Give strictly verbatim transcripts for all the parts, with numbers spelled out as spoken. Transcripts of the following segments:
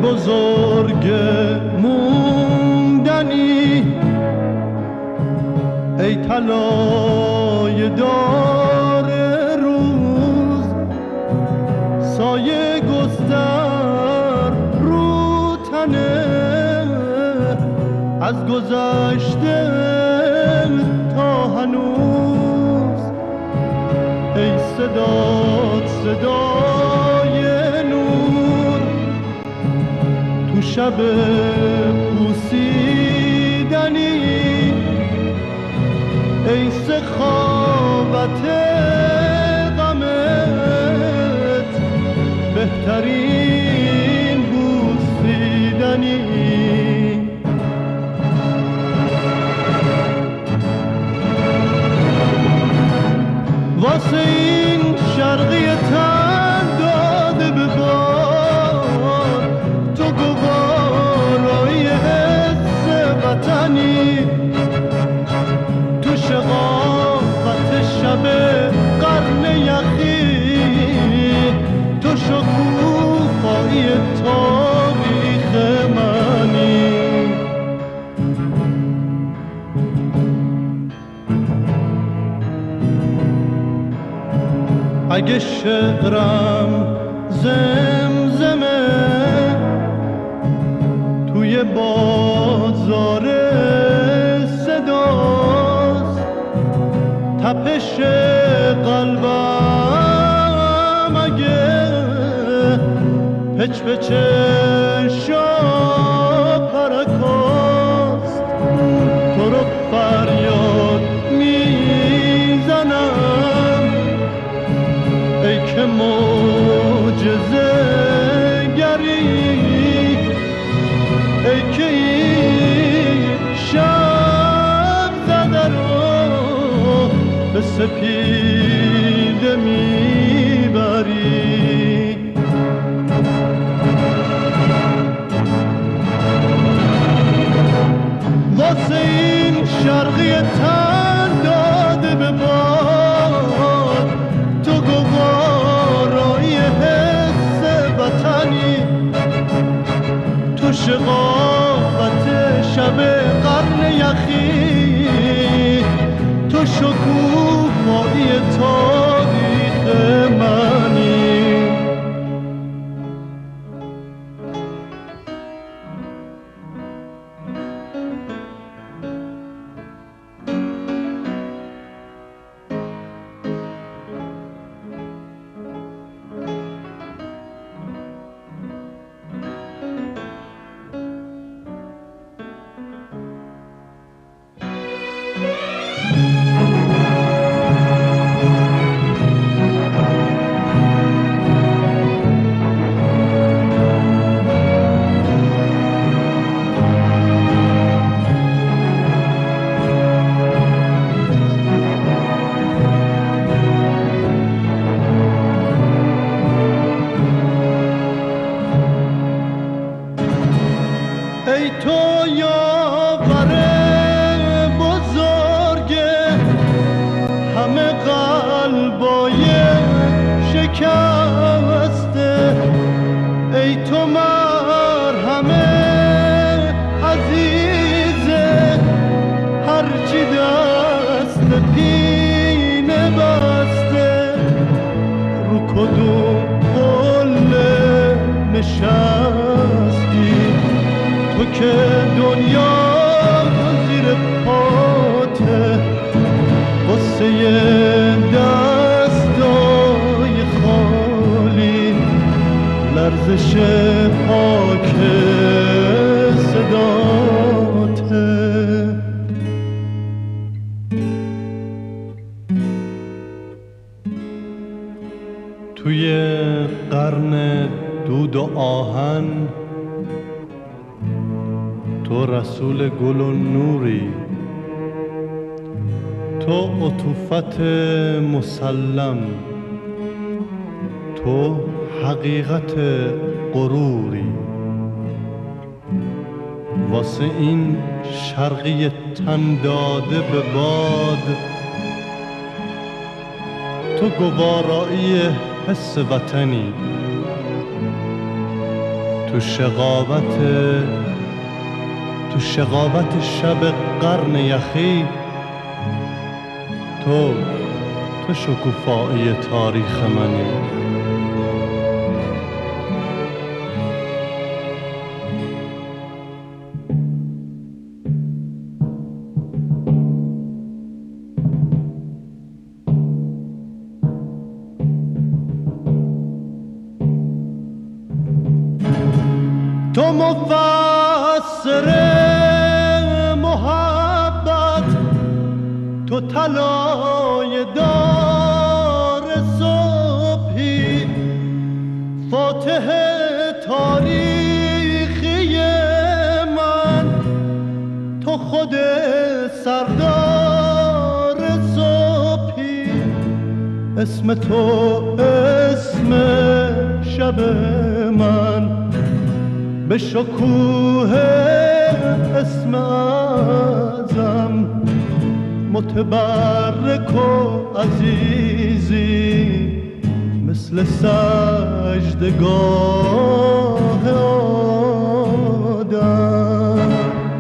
بزرگ موندنی، ای طلای دار روز، سایه گستر رو تنه از گذشته تا هنوز. ای صدات صدای نور تو شب پوسیدنی، ای سخاوت غمت بهترین بوسیدنی. واسه این شرقی تن داده به باد، تو گوارای حس وطنی، تو شقاقت شب قرن یخی، تو شکوفایی تاریخ منی. اگه شعرم زمزمه توی بازار صداست، تپش قلبم اگه پچ پچ شاب پرکاست، تو رو فریاد میزنم ای که معجزه گری، ای که این شب زده رو به سپیده میبری. واسه این شرقی تن داده به باد، تو گوارای حس وطنی، تو شقاقت شب قرن یخی، تو شکوفایی تاریخ منی. ای تو یاور بزرگ همه قلبای شکسته، ای تو مرهم عزیزه هرچی دست پینه بسته، رو کدوم قله نشستی تو که دنیا زیر پاته، واسه دستای خالی لرزش پاک صداته. توی قرن دود و آهن تو رسول گل و نوری، تو عطوفت مسلم، تو حقیقت غروری. واسه این شرقی تن داده به باد، تو گوارایی حس وطنی، تو شقاوت تو شقاوت شب قرن یخی، تو تو شکوفایی تاریخ منی. تو مفسر محبت، تو طلای دار صبحی، فاتح تاریخی من، تو خود سردار صبحی. اسم تو اسم شب من، به شکوه اسم اعظم، متبرک و عزیزی، مثل سجدگاه آدم.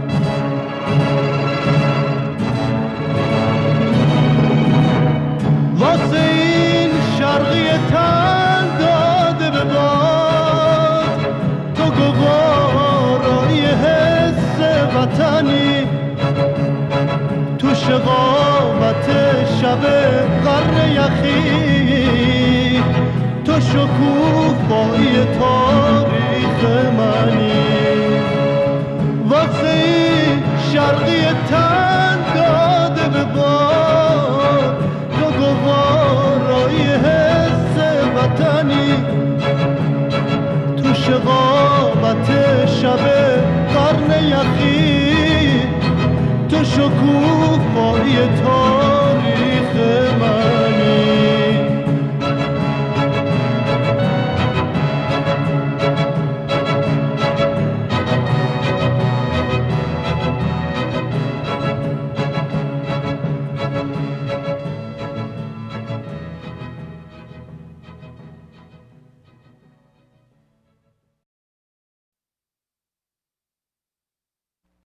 واسه این شرقی تن داده به باد، تو گوارای حس وطنی، تو شقاوت شب قرن یخی، تو شکوفایی تاریخ منی. واسه این شرقی تن داده به باد، تو گوارای حس وطنی، تو شقاوت شب قرن یخی، تو شکوفایی تاریخ